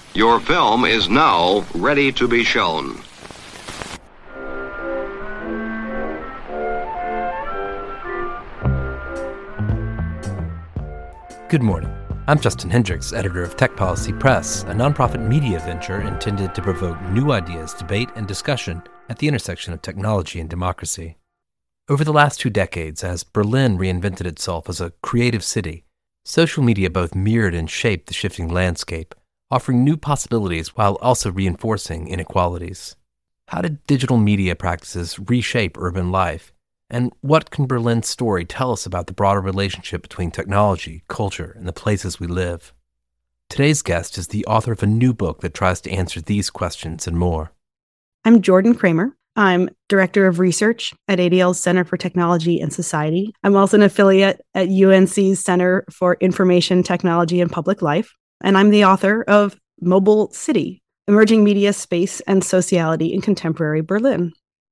Your film is now ready to be shown. Good morning. I'm Justin Hendricks, editor of Tech Policy Press, a nonprofit media venture intended to provoke new ideas, debate, and discussion at the intersection of technology and democracy. Over the last 2 decades, as Berlin reinvented itself as a creative city, social media both mirrored and shaped the shifting landscape, offering new possibilities while also reinforcing inequalities. How did digital media practices reshape urban life? And what can Berlin's story tell us about the broader relationship between technology, culture, and the places we live? Today's guest is the author of a new book that tries to answer these questions and more. I'm Jordan Kramer. I'm Director of Research at ADL's Center for Technology and Society. I'm also an affiliate at UNC's Center for Information Technology and Public Life. And I'm the author of Mobile City, Emerging Media Space and Sociality in Contemporary Berlin.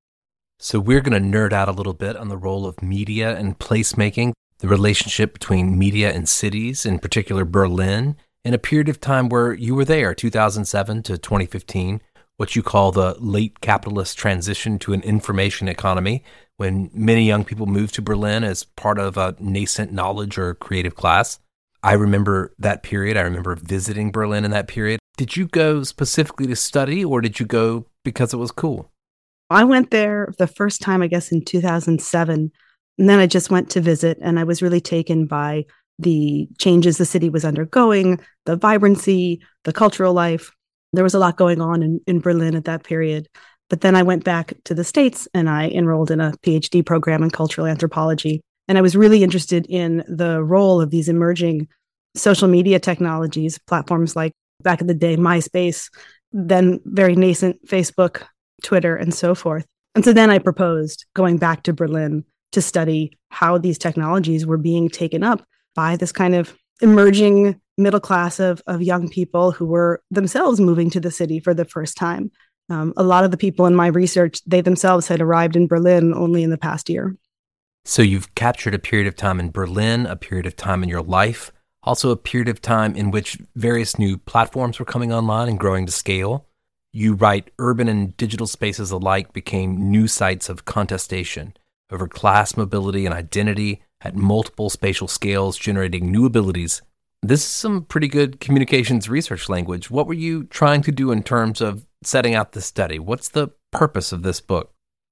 So we're going to nerd out a little bit on the role of media and placemaking, the relationship between media and cities, in particular Berlin, in a period of time where you were there, 2007 to 2015, what you call the late capitalist transition to an information economy, when many young people moved to Berlin as part of a nascent knowledge or creative class. I remember that period. I remember visiting Berlin in that period. Did you go specifically to study, or did you go because it was cool? I went there the first time, I guess, in 2007, and then I just went to visit, and I was really taken by the changes the city was undergoing, the vibrancy, the cultural life. There was a lot going on in Berlin at that period. But then I went back to the States, and I enrolled in a PhD program in cultural anthropology. And I was really interested in the role of these emerging social media technologies, platforms like, back in the day, MySpace, then very nascent Facebook, Twitter, and so forth. And so then I proposed going back to Berlin to study how these technologies were being taken up by this kind of emerging middle class of young people who were themselves moving to the city for the first time. A lot of the people in my research, they themselves had arrived in Berlin only in the past year. So you've captured a period of time in Berlin, a period of time in your life, also a period of time in which various new platforms were coming online and growing to scale. You write urban and digital spaces alike became new sites of contestation over class mobility and identity at multiple spatial scales, generating new abilities. This is some pretty good communications research language. What were you trying to do in terms of setting out the study? What's the purpose of this book?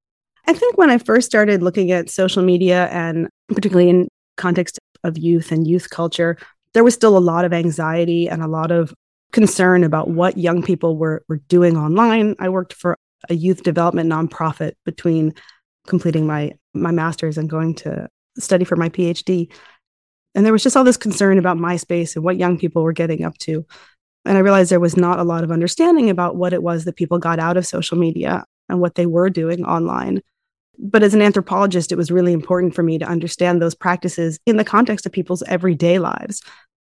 I think when I first started looking at social media, and particularly in context of youth and youth culture, there was still a lot of anxiety and a lot of concern about what young people were doing online. I worked for a youth development nonprofit between completing my master's and going to study for my PhD. And there was just all this concern about MySpace and what young people were getting up to. And I realized there was not a lot of understanding about what it was that people got out of social media and what they were doing online. But as an anthropologist, it was really important for me to understand those practices in the context of people's everyday lives,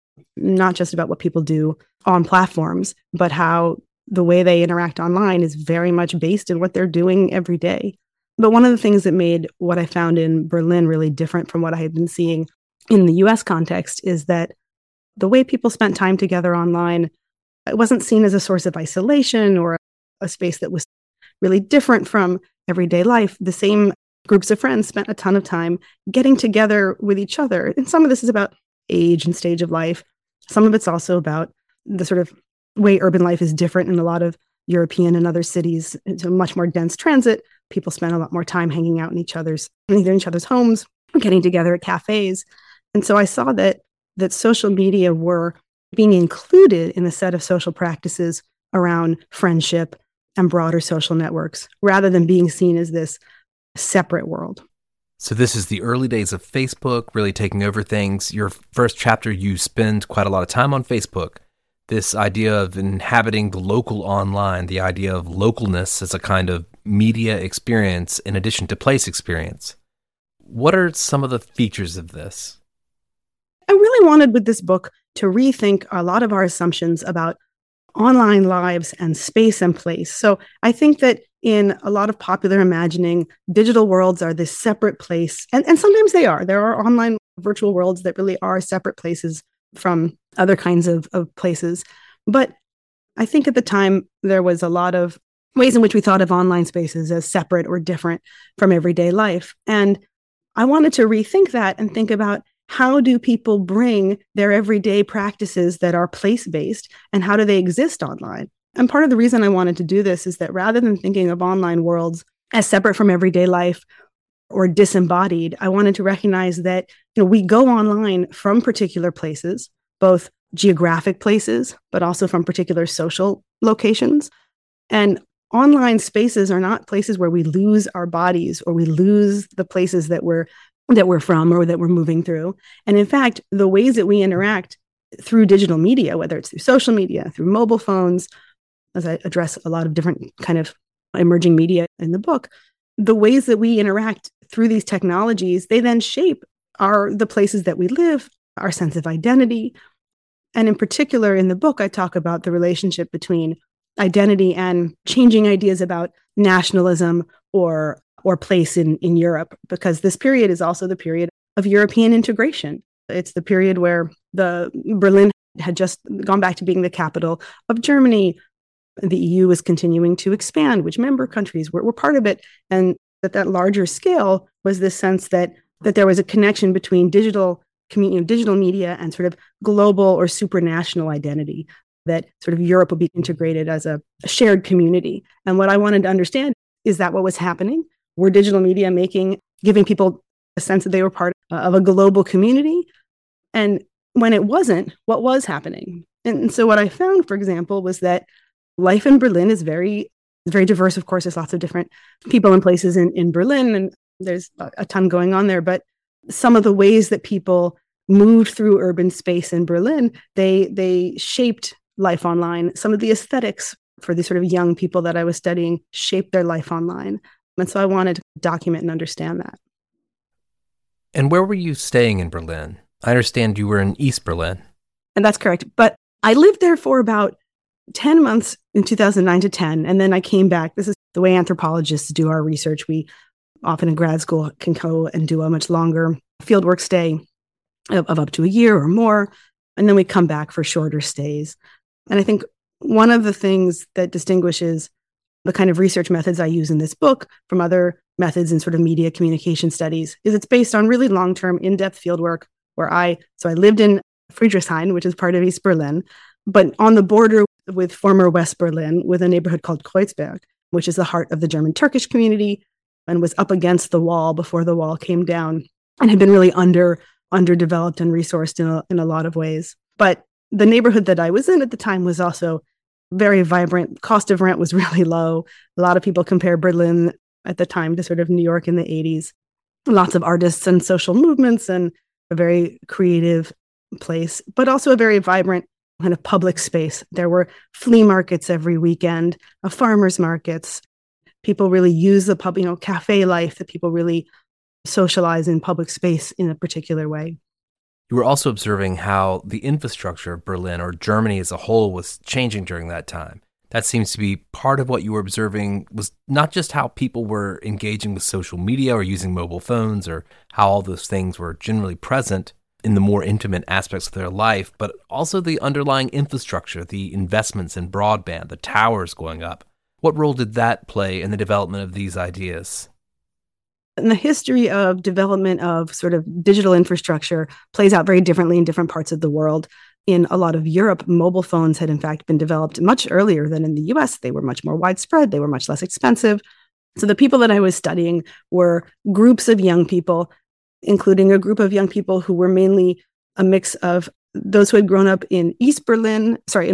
not just about what people do on platforms, but how the way they interact online is very much based in what they're doing every day. But one of the things that made what I found in Berlin really different from what I had been seeing in the US context is that the way people spent time together online, it wasn't seen as a source of isolation or a space that was really different from everyday life. The same groups of friends spent a ton of time getting together with each other. And some of this is about age and stage of life. Some of it's also about the sort of way urban life is different in a lot of European and other cities. It's a much more dense transit. People spend a lot more time hanging out in either in each other's homes, getting together at cafes. And so I saw that social media were being included in a set of social practices around friendship and broader social networks, rather than being seen as this separate world. So this is the early days of Facebook really taking over things. Your first chapter, you spend quite a lot of time on Facebook. This idea of inhabiting the local online, the idea of localness as a kind of media experience in addition to place experience. What are some of the features of this? I really wanted with this book to rethink a lot of our assumptions about online lives and space and place. So I think that in a lot of popular imagining, digital worlds are this separate place. And sometimes they are. There are online virtual worlds that really are separate places from other kinds of places. But I think at the time there was a lot of ways in which we thought of online spaces as separate or different from everyday life. And I wanted to rethink that and think about how do people bring their everyday practices that are place-based and how do they exist online? And part of the reason I wanted to do this is that rather than thinking of online worlds as separate from everyday life or disembodied, I wanted to recognize that we go online from particular places, both geographic places, but also from particular social locations. And online spaces are not places where we lose our bodies or we lose the places that we're from or that we're moving through. And in fact, the ways that we interact through digital media, whether it's through social media, through mobile phones, as I address a lot of different kind of emerging media in the book, the ways that we interact through these technologies, they then shape the places that we live, our sense of identity. And in particular, in the book, I talk about the relationship between identity and changing ideas about nationalism or place in Europe, because this period is also the period of European integration. It's the period where Berlin had just gone back to being the capital of Germany. The EU was continuing to expand, which member countries were part of it. And that larger scale was this sense that there was a connection between digital media and sort of global or supranational identity, that sort of Europe would be integrated as a shared community. And what I wanted to understand is that what was happening? Were digital media giving people a sense that they were part of a global community? And when it wasn't, what was happening? And so what I found, for example, was that life in Berlin is very, very diverse. Of course, there's lots of different people and places in Berlin, and there's a ton going on there. But some of the ways that people moved through urban space in Berlin, they shaped life online. Some of the aesthetics for the sort of young people that I was studying shaped their life online. And so I wanted to document and understand that. And where were you staying in Berlin? I understand you were in East Berlin. And that's correct. But I lived there for about 10 months in 2009 to 10. And then I came back. This is the way anthropologists do our research. We often in grad school can go and do a much longer fieldwork stay of up to a year or more. And then we come back for shorter stays. And I think one of the things that distinguishes the kind of research methods I use in this book from other methods in sort of media communication studies is it's based on really long-term, in-depth fieldwork where I lived in Friedrichshain, which is part of East Berlin, but on the border with former West Berlin with a neighborhood called Kreuzberg, which is the heart of the German-Turkish community and was up against the wall before the wall came down and had been really underdeveloped and resourced in a lot of ways. But the neighborhood that I was in at the time was also very vibrant. Cost of rent was really low. A lot of people compare Berlin at the time to sort of New York in the 80s. Lots of artists and social movements and a very creative place, but also a very vibrant kind of public space. There were flea markets every weekend, farmers markets. People really use the pub, cafe life, that people really socialize in public space in a particular way. You were also observing how the infrastructure of Berlin, or Germany as a whole, was changing during that time. That seems to be part of what you were observing, was not just how people were engaging with social media or using mobile phones, or how all those things were generally present in the more intimate aspects of their life, but also the underlying infrastructure, the investments in broadband, the towers going up. What role did that play in the development of these ideas? And the history of development of sort of digital infrastructure plays out very differently in different parts of the world. In a lot of Europe, mobile phones had in fact been developed much earlier than in the US. They were much more widespread. They were much less expensive. So the people that I was studying were groups of young people, including a group of young people who were mainly a mix of those who had grown up in West Berlin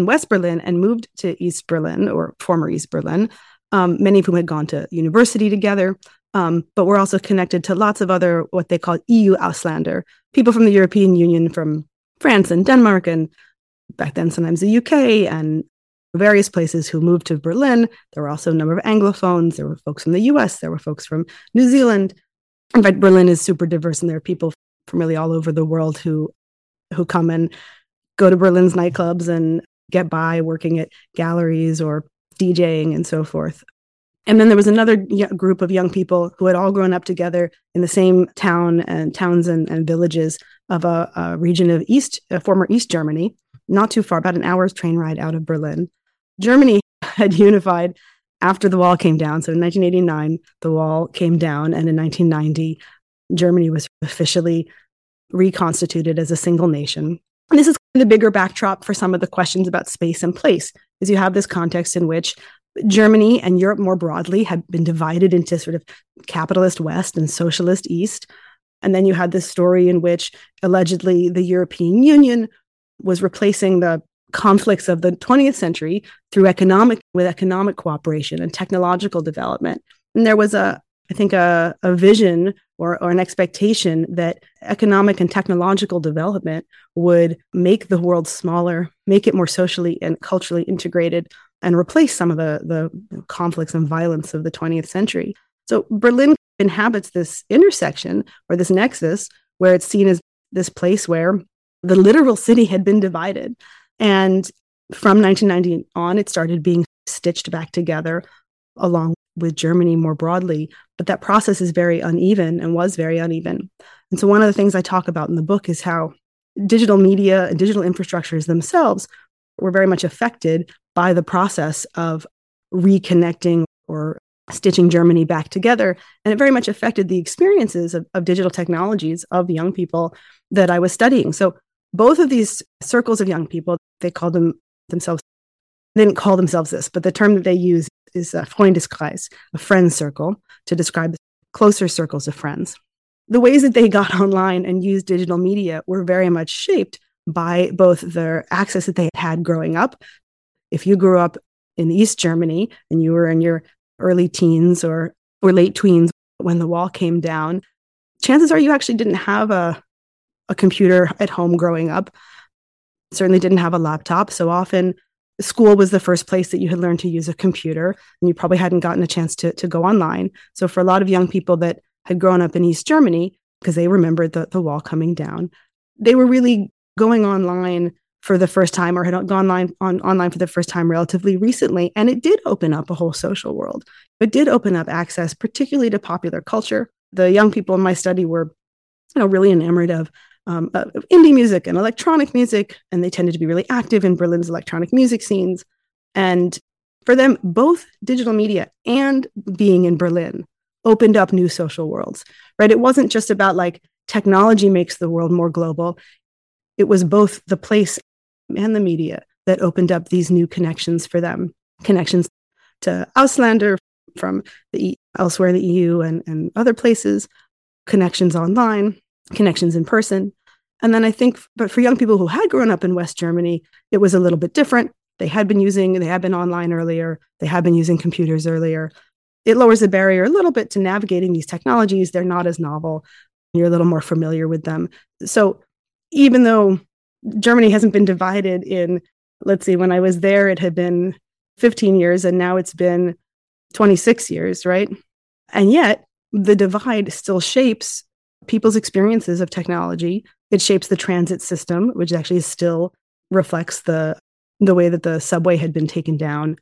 and moved to East Berlin or former East Berlin, many of whom had gone to university together. But we're also connected to lots of other, what they call EU Ausländer, people from the European Union, from France and Denmark, and back then sometimes the UK, and various places who moved to Berlin. There were also a number of Anglophones. There were folks from the US. There were folks from New Zealand. In fact, Berlin is super diverse, and there are people from really all over the world who come and go to Berlin's nightclubs and get by working at galleries or DJing and so forth. And then there was another group of young people who had all grown up together in the same towns and villages of a region of former East Germany, not too far, about an hour's train ride out of Berlin. Germany had unified after the wall came down. So in 1989, the wall came down, and in 1990, Germany was officially reconstituted as a single nation. And this is the bigger backdrop for some of the questions about space and place, is you have this context in which Germany and Europe more broadly had been divided into sort of capitalist West and socialist East. And then you had this story in which allegedly the European Union was replacing the conflicts of the 20th century through economic cooperation and technological development. And there was I think a vision or an expectation that economic and technological development would make the world smaller, make it more socially and culturally integrated, and replace some of the conflicts and violence of the 20th century. So Berlin inhabits this intersection or this nexus where it's seen as this place where the literal city had been divided. And from 1990 on, it started being stitched back together along with Germany more broadly. But that process is very uneven and was very uneven. And so one of the things I talk about in the book is how digital media and digital infrastructures themselves were very much affected by the process of reconnecting or stitching Germany back together. And it very much affected the experiences of digital technologies of young people that I was studying. So both of these circles of young people, they didn't call themselves this, but the term that they use is a Freundeskreis, a friend circle, to describe closer circles of friends. The ways that they got online and used digital media were very much shaped by both their access that they had growing up. If you grew up in East Germany and you were in your early teens or late tweens when the wall came down, chances are you actually didn't have a computer at home growing up. Certainly didn't have a laptop. So often school was the first place that you had learned to use a computer, and you probably hadn't gotten a chance to go online. So for a lot of young people that had grown up in East Germany, because they remembered the wall coming down, they were really going online for the first time or had gone online for the first time relatively recently. And it did open up a whole social world. It did open up access, particularly to popular culture. The young people in my study were really enamored of indie music and electronic music, and they tended to be really active in Berlin's electronic music scenes. And for them, both digital media and being in Berlin opened up new social worlds, right? It wasn't just about like technology makes the world more global. It was both the place and the media that opened up these new connections for them, connections to Ausländer from elsewhere in the EU and other places, connections online, connections in person. And then I think, but for young people who had grown up in West Germany, it was a little bit different. They had been online earlier. They had been using computers earlier. It lowers the barrier a little bit to navigating these technologies. They're not as novel. You're a little more familiar with them. So even though Germany hasn't been divided in, let's see, when I was there, it had been 15 years and now it's been 26 years, right? And yet the divide still shapes people's experiences of technology. It shapes the transit system, which actually still reflects the way that the subway had been taken down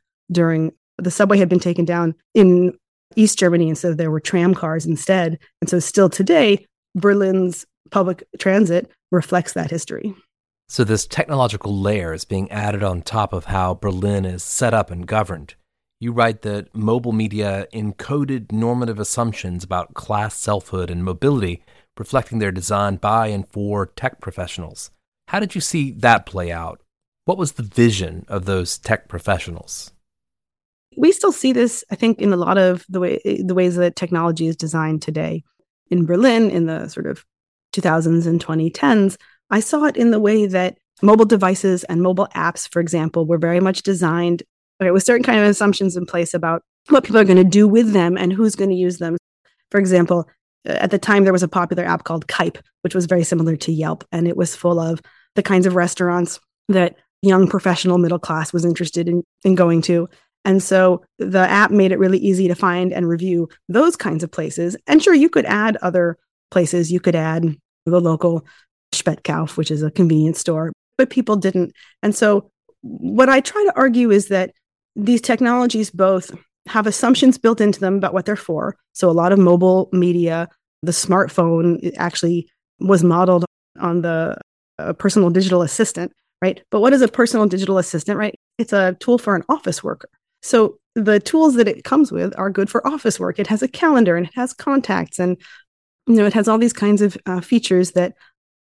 in East Germany, and so there were tram cars instead. And so still today, Berlin's public transit reflects that history. So this technological layer is being added on top of how Berlin is set up and governed. You write that mobile media encoded normative assumptions about class selfhood and mobility, reflecting their design by and for tech professionals. How did you see that play out? What was the vision of those tech professionals? We still see this, I think, in a lot of the ways that technology is designed today. In Berlin, in the sort of 2000s and 2010s, I saw it in the way that mobile devices and mobile apps, for example, were very much designed with certain kind of assumptions in place about what people are going to do with them and who's going to use them. For example, at the time, there was a popular app called Kype, which was very similar to Yelp, and it was full of the kinds of restaurants that young professional middle class was interested in going to. And so the app made it really easy to find and review those kinds of places. And sure, you could add other places. You could add the local Spätkauf, which is a convenience store, but people didn't. And so what I try to argue is that these technologies both have assumptions built into them about what they're for. So a lot of mobile media, the smartphone actually was modeled on the personal digital assistant, right? But what is a personal digital assistant, right? It's a tool for an office worker. So the tools that it comes with are good for office work. It has a calendar and it has contacts, and it has all these kinds of features that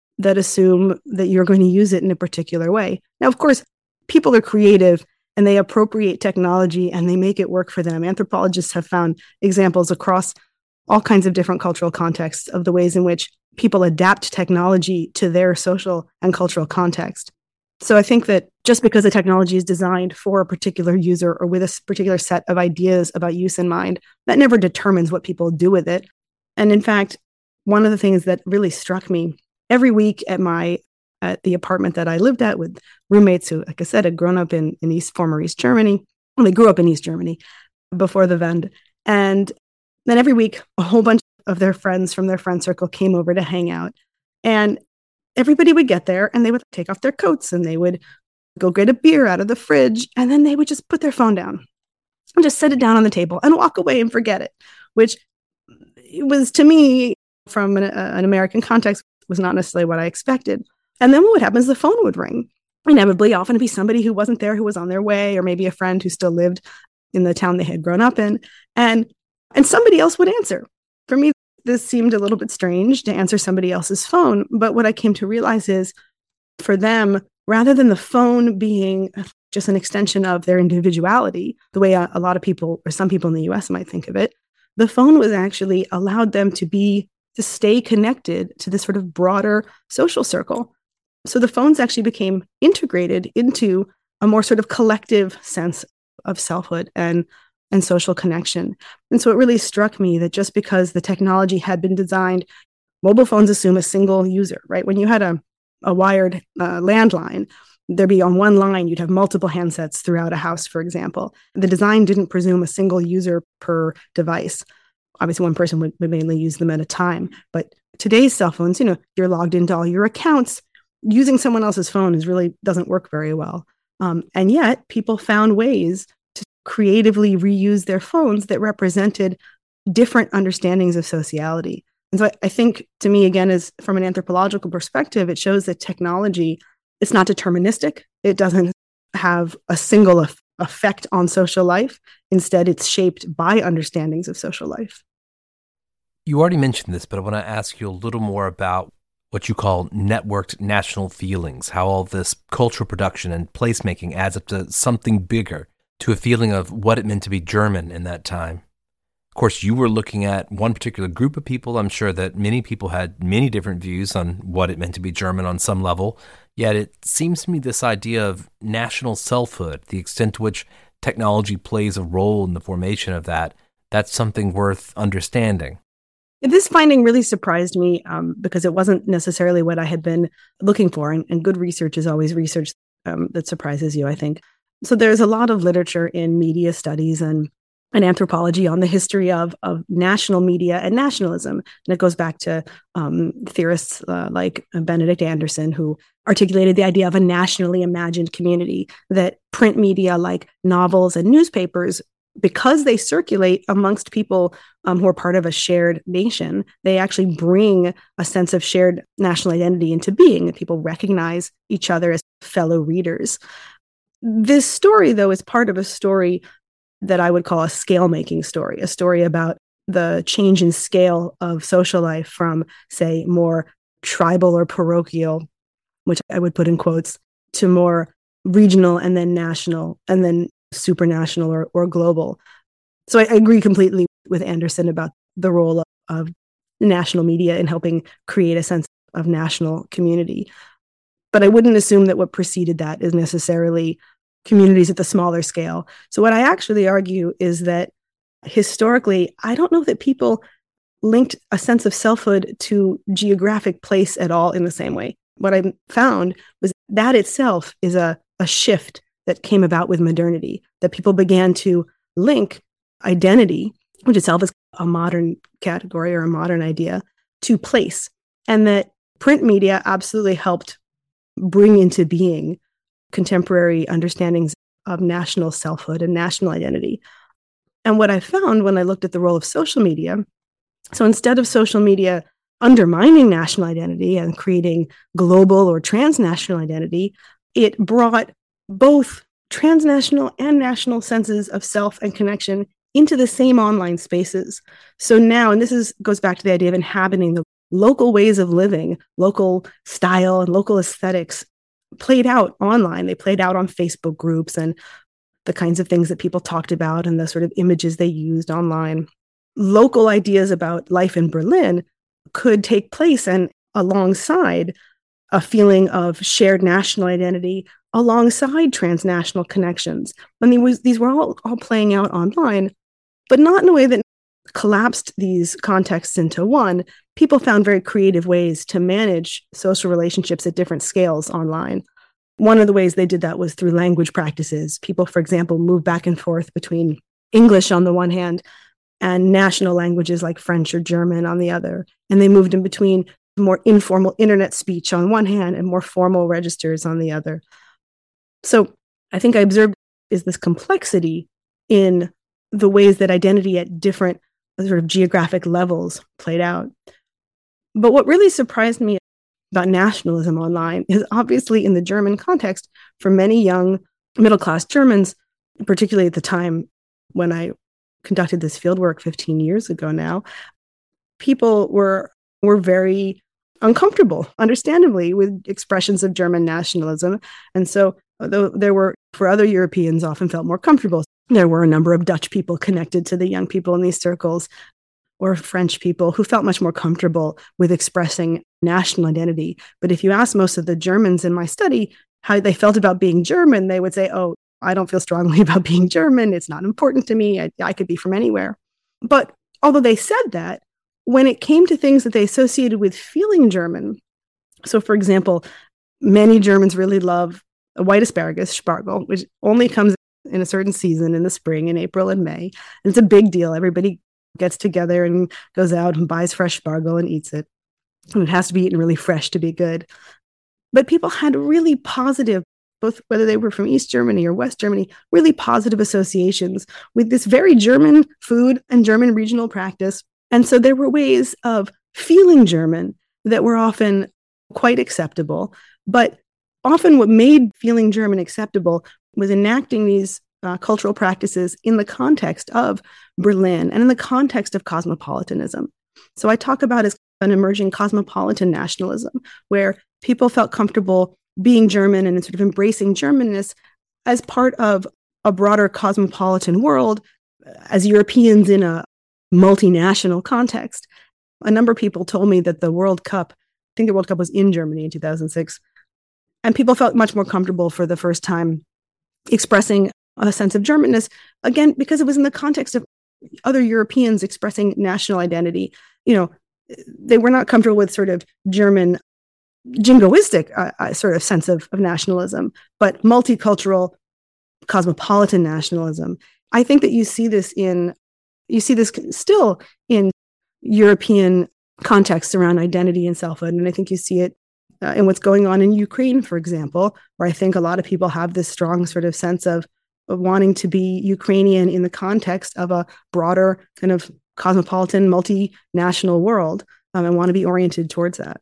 assume that you're going to use it in a particular way. Now, of course, people are creative and they appropriate technology and they make it work for them. Anthropologists have found examples across all kinds of different cultural contexts of the ways in which people adapt technology to their social and cultural context. So I think that just because a technology is designed for a particular user or with a particular set of ideas about use in mind, that never determines what people do with it. And in fact, one of the things that really struck me every week at the apartment that I lived at with roommates who, like I said, had grown up in former East Germany. Well, they grew up in East Germany before the Wende. And then every week, a whole bunch of their friends from their friend circle came over to hang out. And everybody would get there and they would take off their coats and they would go get a beer out of the fridge. And then they would just put their phone down and just set it down on the table and walk away and forget it, which was, to me, from an American context, was not necessarily what I expected. And then what would happen is the phone would ring. Inevitably, often it'd be somebody who wasn't there, who was on their way, or maybe a friend who still lived in the town they had grown up in. And somebody else would answer. For me, this seemed a little bit strange to answer somebody else's phone. But what I came to realize is, for them, rather than the phone being just an extension of their individuality, the way a lot of people, or some people in the US might think of it, the phone was actually allowed them to stay connected to this sort of broader social circle. So the phones actually became integrated into a more sort of collective sense of selfhood and social connection. And so it really struck me that just because the technology had been designed, mobile phones assume a single user, right? When you had a wired landline, there'd be on one line, you'd have multiple handsets throughout a house, for example. The design didn't presume a single user per device. Obviously, one person would mainly use them at a time. But today's cell phones, you're logged into all your accounts. Using someone else's phone really doesn't work very well. And yet, people found ways to creatively reuse their phones that represented different understandings of sociality. And so I think, to me, again, is from an anthropological perspective, it shows that technology, it's not deterministic. It doesn't have a single effect on social life. Instead, it's shaped by understandings of social life. You already mentioned this, but I want to ask you a little more about what you call networked national feelings, how all this cultural production and placemaking adds up to something bigger, to a feeling of what it meant to be German in that time. Of course, you were looking at one particular group of people. I'm sure that many people had many different views on what it meant to be German on some level. Yet it seems to me this idea of national selfhood, the extent to which technology plays a role in the formation of that, that's something worth understanding. This finding really surprised me because it wasn't necessarily what I had been looking for. And good research is always research that surprises you, I think. So there's a lot of literature in media studies and anthropology on the history of national media and nationalism. And it goes back to theorists like Benedict Anderson, who articulated the idea of a nationally imagined community, that print media like novels and newspapers, because they circulate amongst people who are part of a shared nation, they actually bring a sense of shared national identity into being, and people recognize each other as fellow readers. This story, though, is part of a story that I would call a scale-making story, a story about the change in scale of social life from, say, more tribal or parochial, which I would put in quotes, to more regional and then national and then supranational or global. So I agree completely with Anderson about the role of national media in helping create a sense of national community. But I wouldn't assume that what preceded that is necessarily communities at the smaller scale. So what I actually argue is that historically, I don't know that people linked a sense of selfhood to geographic place at all in the same way. What I found was that itself is a shift that came about with modernity, that people began to link identity, which itself is a modern category or a modern idea, to place. And that print media absolutely helped bring into being contemporary understandings of national selfhood and national identity. And what I found when I looked at the role of social media, so instead of social media undermining national identity and creating global or transnational identity, it brought both transnational and national senses of self and connection into the same online spaces. So now, and goes back to the idea of inhabiting the local ways of living, local style and local aesthetics played out online. They played out on Facebook groups and the kinds of things that people talked about and the sort of images they used online. Local ideas about life in Berlin could take place and alongside a feeling of shared national identity, alongside transnational connections. And these were all playing out online, but not in a way that collapsed these contexts into one. People found very creative ways to manage social relationships at different scales online. One of the ways they did that was through language practices. People, for example, moved back and forth between English on the one hand and national languages like French or German on the other. And they moved in between more informal internet speech on one hand and more formal registers on the other. So I think I observed is this complexity in the ways that identity at different sort of geographic levels played out. But what really surprised me about nationalism online is obviously in the German context, for many young middle-class Germans, particularly at the time when I conducted this fieldwork 15 years ago now, people were very uncomfortable, understandably, with expressions of German nationalism. And so though there were, for other Europeans, often felt more comfortable. There were a number of Dutch people connected to the young people in these circles, or French people who felt much more comfortable with expressing national identity. But if you ask most of the Germans in my study how they felt about being German, they would say, oh, I don't feel strongly about being German. It's not important to me. I could be from anywhere. But although they said that, when it came to things that they associated with feeling German, so for example, many Germans really love a white asparagus, Spargel, which only comes in a certain season in the spring, in April and May. And it's a big deal. Everybody gets together and goes out and buys fresh Spargel and eats it. And it has to be eaten really fresh to be good. But people had really positive, both whether they were from East Germany or West Germany, really positive associations with this very German food and German regional practice. And so there were ways of feeling German that were often quite acceptable. But often what made feeling German acceptable was enacting these cultural practices in the context of Berlin and in the context of cosmopolitanism. So I talk about as an emerging cosmopolitan nationalism, where people felt comfortable being German and sort of embracing Germanness as part of a broader cosmopolitan world, as Europeans in a multinational context. A number of people told me that the World Cup, I think the World Cup was in Germany in 2006, and people felt much more comfortable for the first time expressing a sense of Germanness, again, because it was in the context of other Europeans expressing national identity. You know, they were not comfortable with sort of German jingoistic sort of sense of nationalism, but multicultural cosmopolitan nationalism. I think that you see this still in European contexts around identity and selfhood. And I think you see it in what's going on in Ukraine, for example, where I think a lot of people have this strong sort of sense of wanting to be Ukrainian in the context of a broader kind of cosmopolitan, multinational world, and want to be oriented towards that.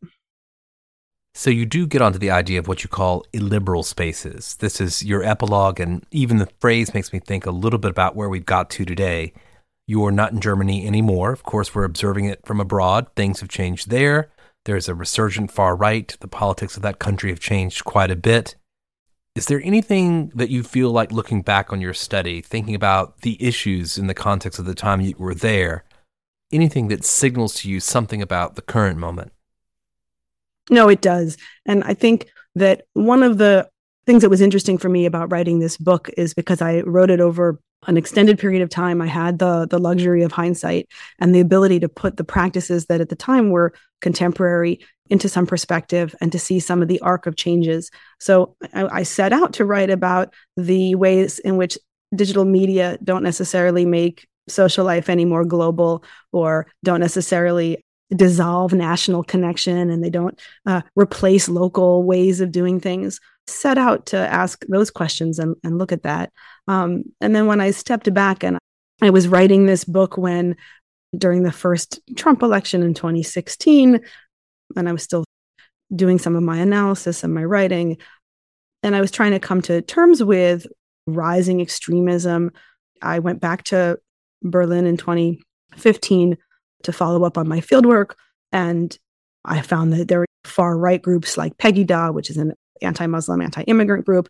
So you do get onto the idea of what you call illiberal spaces. This is your epilogue, and even the phrase makes me think a little bit about where we've got to today. You're not in Germany anymore. Of course, we're observing it from abroad. Things have changed there. There's a resurgent far right. The politics of that country have changed quite a bit. Is there anything that you feel like looking back on your study, thinking about the issues in the context of the time you were there, anything that signals to you something about the current moment? No, it does. And I think that one of the things that was interesting for me about writing this book is because I wrote it over an extended period of time. I had the luxury of hindsight and the ability to put the practices that at the time were contemporary into some perspective and to see some of the arc of changes. So I set out to write about the ways in which digital media don't necessarily make social life any more global, or don't necessarily dissolve national connection, and they don't replace local ways of doing things. Set out to ask those questions and look at that. And then when I stepped back and I was writing this book during the first Trump election in 2016, and I was still doing some of my analysis and my writing, And I was trying to come to terms with rising extremism. I went back to Berlin in 2015 to follow up on my fieldwork. And I found that there were far-right groups like Pegida, which is an anti-Muslim, anti-immigrant group.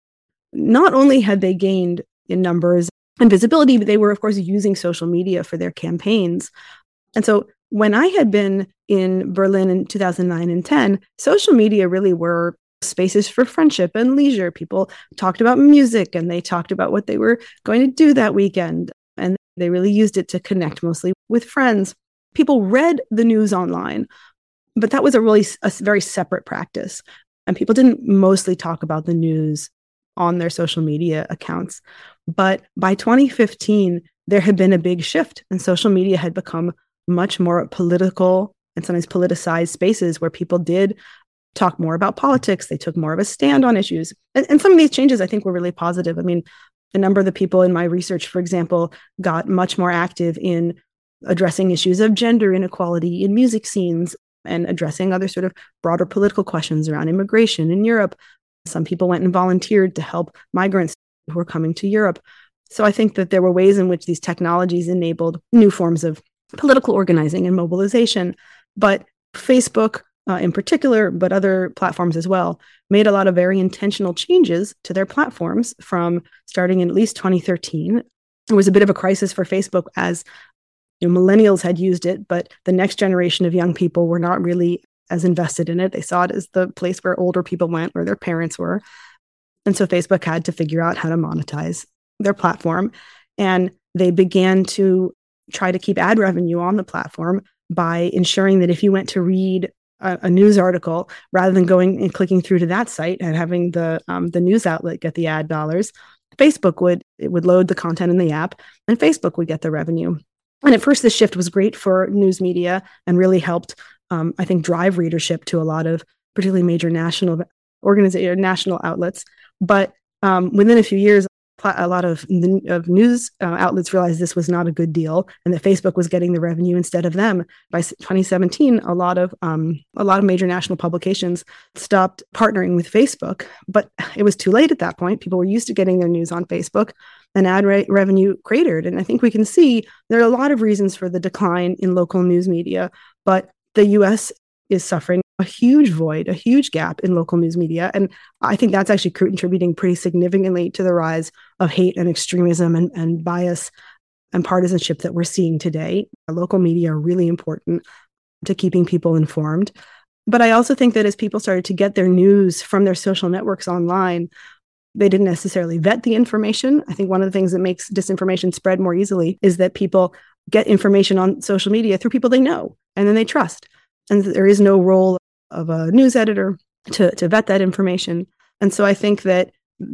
Not only had they gained in numbers and visibility, but they were, of course, using social media for their campaigns. And so when I had been in Berlin in 2009 and 10, social media really were spaces for friendship and leisure. People talked about music and they talked about what they were going to do that weekend. And they really used it to connect mostly with friends. People read the news online, but that was a very separate practice. And people didn't mostly talk about the news on their social media accounts. But by 2015, there had been a big shift, and social media had become much more political and sometimes politicized spaces where people did talk more about politics. They took more of a stand on issues. And some of these changes, I think, were really positive. I mean, a number of the people in my research, for example, got much more active in addressing issues of gender inequality in music scenes and addressing other sort of broader political questions around immigration in Europe. Some people went and volunteered to help migrants who were coming to Europe. So I think that there were ways in which these technologies enabled new forms of political organizing and mobilization. But Facebook, in particular, but other platforms as well, made a lot of very intentional changes to their platforms from starting in at least 2013. It was a bit of a crisis for Facebook as millennials had used it, but the next generation of young people were not really as invested in it. They saw it as the place where older people went, where their parents were. And so Facebook had to figure out how to monetize their platform. And they began to try to keep ad revenue on the platform by ensuring that if you went to read a news article, rather than going and clicking through to that site and having the news outlet get the ad dollars, Facebook would load the content in the app, and Facebook would get the revenue. And at first, this shift was great for news media and really helped, I think, drive readership to a lot of particularly major national outlets. But within a few years, a lot of news outlets realized this was not a good deal, and that Facebook was getting the revenue instead of them. By 2017, a lot of major national publications stopped partnering with Facebook, but it was too late at that point. People were used to getting their news on Facebook, and ad revenue cratered. And I think we can see there are a lot of reasons for the decline in local news media, but the U.S. is suffering a huge void, a huge gap in local news media. And I think that's actually contributing pretty significantly to the rise of hate and extremism and bias and partisanship that we're seeing today. Local media are really important to keeping people informed. But I also think that as people started to get their news from their social networks online, they didn't necessarily vet the information. I think one of the things that makes disinformation spread more easily is that people get information on social media through people they know and then they trust. And there is no role of a news editor to vet that information. And so I think that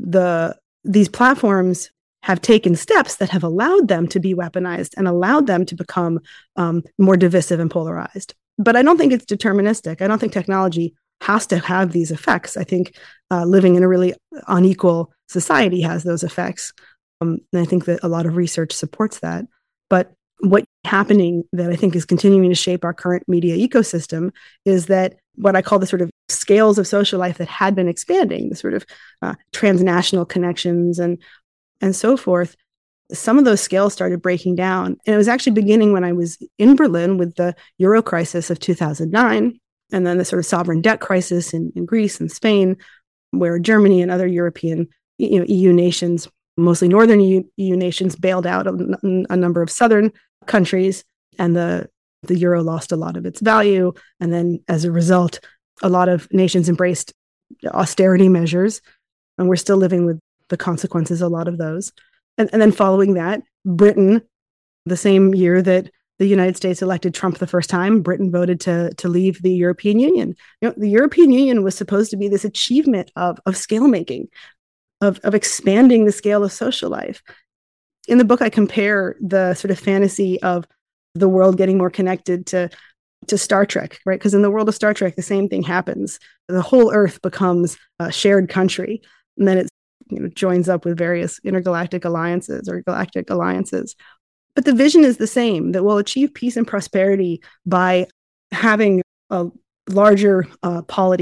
these platforms have taken steps that have allowed them to be weaponized and allowed them to become more divisive and polarized. But I don't think it's deterministic. I don't think technology has to have these effects. I think living in a really unequal society has those effects. And I think that a lot of research supports that. But what's happening that I think is continuing to shape our current media ecosystem is that what I call the sort of scales of social life that had been expanding, the sort of transnational connections and so forth, some of those scales started breaking down. And it was actually beginning when I was in Berlin with the Euro crisis of 2009, and then the sort of sovereign debt crisis in Greece and Spain, where Germany and other European EU nations, mostly northern EU nations, bailed out a number of southern countries, and the euro lost a lot of its value. And then as a result, a lot of nations embraced austerity measures, and we're still living with the consequences of a lot of those. And then following that, Britain, the same year that the United States elected Trump the first time, Britain voted to leave the European Union. The European Union was supposed to be this achievement of scale making, of expanding the scale of social life. In the book, I compare the sort of fantasy of the world getting more connected to Star Trek, right? Because in the world of Star Trek, the same thing happens. The whole Earth becomes a shared country, and then it joins up with various intergalactic alliances or galactic alliances. But the vision is the same, that we'll achieve peace and prosperity by having a larger polity that's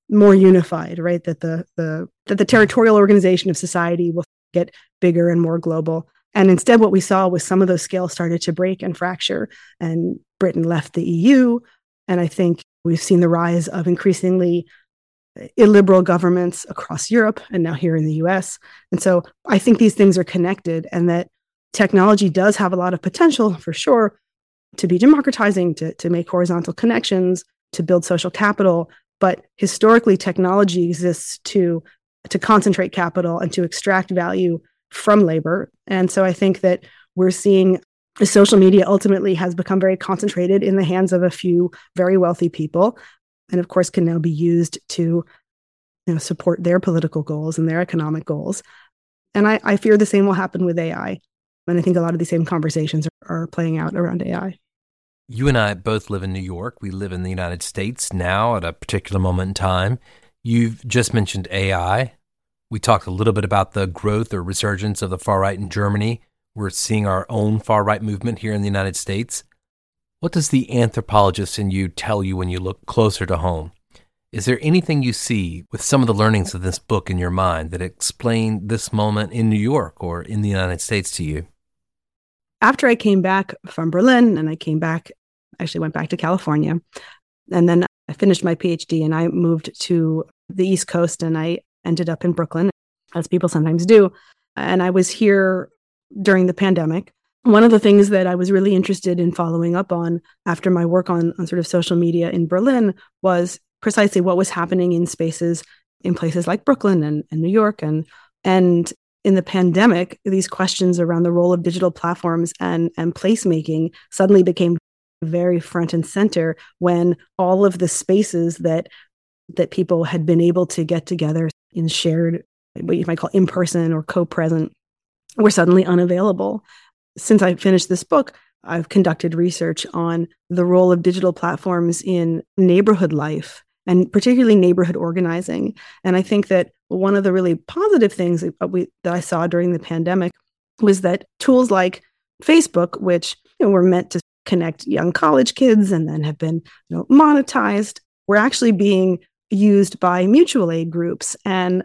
more unified, right? That the territorial organization of society will get bigger and more global. And instead, what we saw was some of those scales started to break and fracture, and Britain left the EU. And I think we've seen the rise of increasingly illiberal governments across Europe and now here in the US. And so I think these things are connected, and that technology does have a lot of potential for sure to be democratizing, to make horizontal connections, to build social capital. But historically, technology exists to concentrate capital and to extract value from labor. And so I think that we're seeing social media ultimately has become very concentrated in the hands of a few very wealthy people, and of course can now be used to support their political goals and their economic goals. And I fear the same will happen with AI. And I think a lot of these same conversations are playing out around AI. You and I both live in New York. We live in the United States now at a particular moment in time. You've just mentioned AI. We talked a little bit about the growth or resurgence of the far right in Germany. We're seeing our own far right movement here in the United States. What does the anthropologist in you tell you when you look closer to home? Is there anything you see with some of the learnings of this book in your mind that explain this moment in New York or in the United States to you? After I came back from Berlin, and actually went back to California, and then I finished my PhD and I moved to the East Coast, and I ended up in Brooklyn, as people sometimes do. And I was here during the pandemic. One of the things that I was really interested in following up on after my work on sort of social media in Berlin was precisely what was happening in spaces in places like Brooklyn and New York. And in the pandemic, these questions around the role of digital platforms and placemaking suddenly became very front and center when all of the spaces that people had been able to get together in shared, what you might call in-person or co-present, were suddenly unavailable. Since I finished this book, I've conducted research on the role of digital platforms in neighborhood life, and particularly neighborhood organizing. And I think that one of the really positive things that I saw during the pandemic was that tools like Facebook, which were meant to connect young college kids and then have been monetized, were actually being used by mutual aid groups and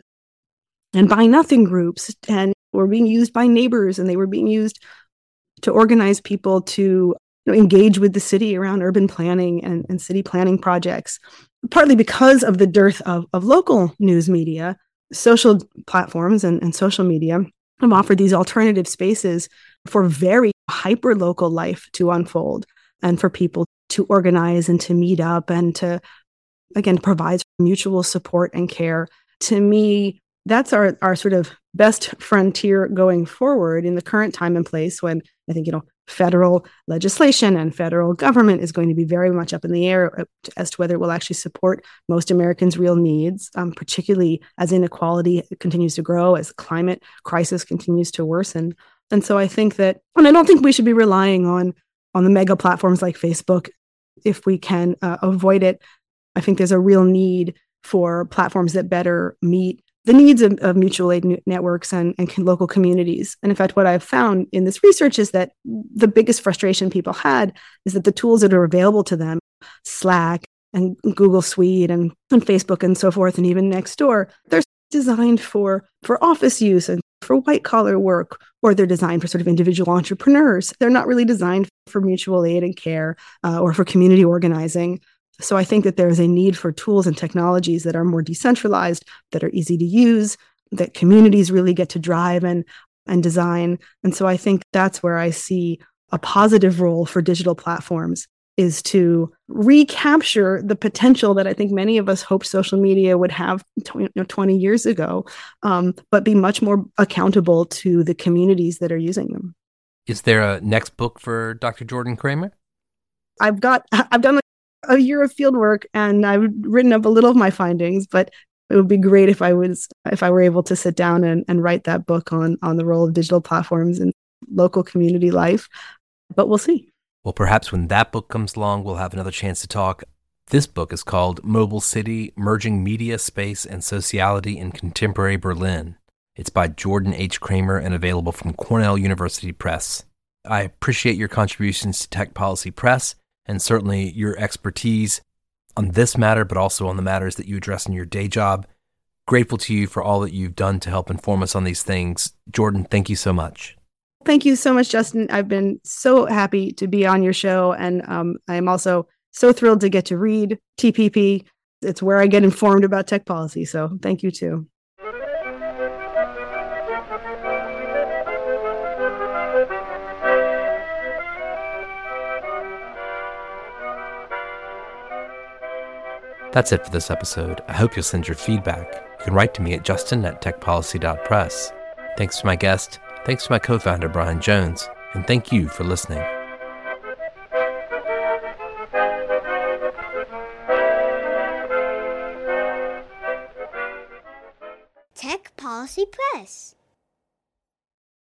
Buy Nothing groups, and were being used by neighbors, and they were being used to organize people to engage with the city around urban planning and city planning projects. Partly because of the dearth of local news media, social platforms and social media have offered these alternative spaces for very hyper-local life to unfold, and for people to organize and to meet up and to, again, provide mutual support and care. To me, that's our sort of best frontier going forward in the current time and place, when I think, federal legislation and federal government is going to be very much up in the air as to whether it will actually support most Americans' real needs, particularly as inequality continues to grow, as climate crisis continues to worsen. And so I think that, and I don't think we should be relying on the mega platforms like Facebook if we can avoid it. I think there's a real need for platforms that better meet the needs of mutual aid networks and local communities. And in fact, what I've found in this research is that the biggest frustration people had is that the tools that are available to them, Slack and Google Suite and Facebook and so forth, and even Nextdoor, they're designed for office use and for white collar work, or they're designed for sort of individual entrepreneurs. They're not really designed for mutual aid and care or for community organizing. So I think that there is a need for tools and technologies that are more decentralized, that are easy to use, that communities really get to drive and design. And so I think that's where I see a positive role for digital platforms, is to recapture the potential that I think many of us hoped social media would have 20 years ago, but be much more accountable to the communities that are using them. Is there a next book for Dr. Jordan Kramer? I've done a year of field work, and I've written up a little of my findings, but it would be great if I were able to sit down and write that book on the role of digital platforms in local community life. But we'll see. Well, perhaps when that book comes along, we'll have another chance to talk. This book is called Mobile City: Merging Media, Space, and Sociality in Contemporary Berlin. It's by Jordan H. Kramer and available from Cornell University Press. I appreciate your contributions to Tech Policy Press, and certainly your expertise on this matter, but also on the matters that you address in your day job. Grateful to you for all that you've done to help inform us on these things. Jordan, thank you so much. Thank you so much, Justin. I've been so happy to be on your show, and I am also so thrilled to get to read TPP. It's where I get informed about tech policy, so thank you too. That's it for this episode. I hope you'll send your feedback. You can write to me at justin@techpolicy.press. Thanks to my guest, thanks to my co-founder, Brian Jones, and thank you for listening. Tech Policy Press.